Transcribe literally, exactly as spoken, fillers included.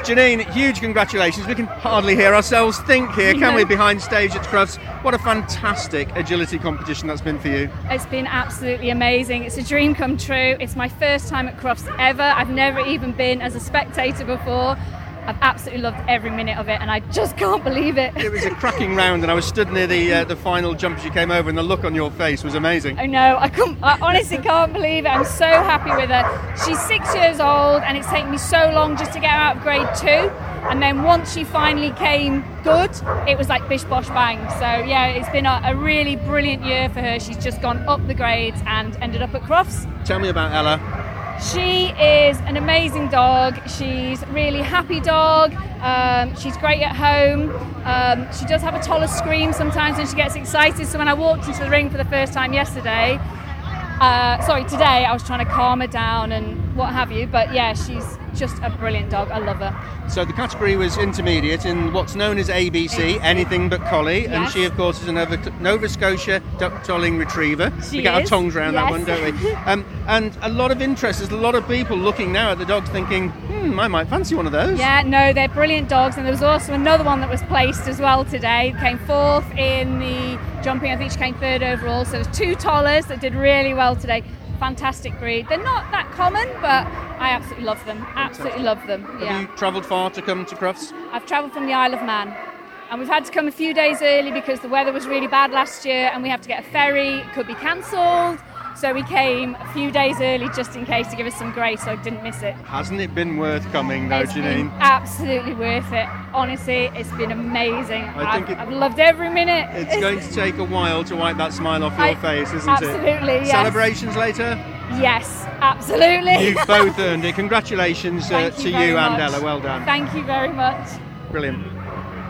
Janine, huge congratulations. We can hardly hear ourselves think here, can we, behind stage at Crufts? What a fantastic agility competition that's been for you. It's been absolutely amazing. It's a dream come true. It's my first time at Crufts ever. I've never even been as a spectator before. I've absolutely loved every minute of it, and I just can't believe it. It was a cracking round, and I was stood near the uh, the final jump as you came over, and the look on your face was amazing. I know, I couldn't, I honestly can't believe it. I'm so happy with her. She's six years old, and it's taken me so long just to get her out of grade two. And then once she finally came good, it was like bish bosh bang. So yeah, it's been a, a really brilliant year for her. She's just gone up the grades and ended up at Crufts. Tell me about Ella. She is an amazing dog. She's a really happy dog. Um, she's great at home. Um, she does have a toddler scream sometimes when she gets excited. So when I walked into the ring for the first time yesterday, uh, sorry, today, I was trying to calm her down and what have you. But yeah, she's just a brilliant dog. I love her. So the category was intermediate in what's known as A B C, A B C. Anything but collie, yes. And she, of course, is a Nova, Nova Scotia duck tolling retriever. She we get is. our tongues around Yes. that one, don't we? Um, and a lot of interest. There's a lot of people looking now at the dog thinking, hmm, I might fancy one of those. Yeah, no, they're brilliant dogs. And there was also another one that was placed as well today. Came fourth in the jumping. I think she came third overall. So there's two tollers that did really well today. Fantastic breed. They're not that common, but I absolutely love them. Absolutely love them. Yeah. Have you travelled far to come to Crufts? I've travelled from the Isle of Man, and we've had to come a few days early because the weather was really bad last year, and we have to get a ferry. It could be cancelled, so we came a few days early just in case to give us some grace, so I didn't miss it. Hasn't it been worth coming, though, It's Janine? been absolutely worth it. Honestly, it's been amazing. I think I've, it- I've loved every minute. It's going to take a while to wipe that smile off your I- face, isn't absolutely, it? yes. Celebrations later? Yes, absolutely. You've both earned it. Congratulations uh, Thank to you you very and much. Ella. Well done. Thank you very much. Brilliant.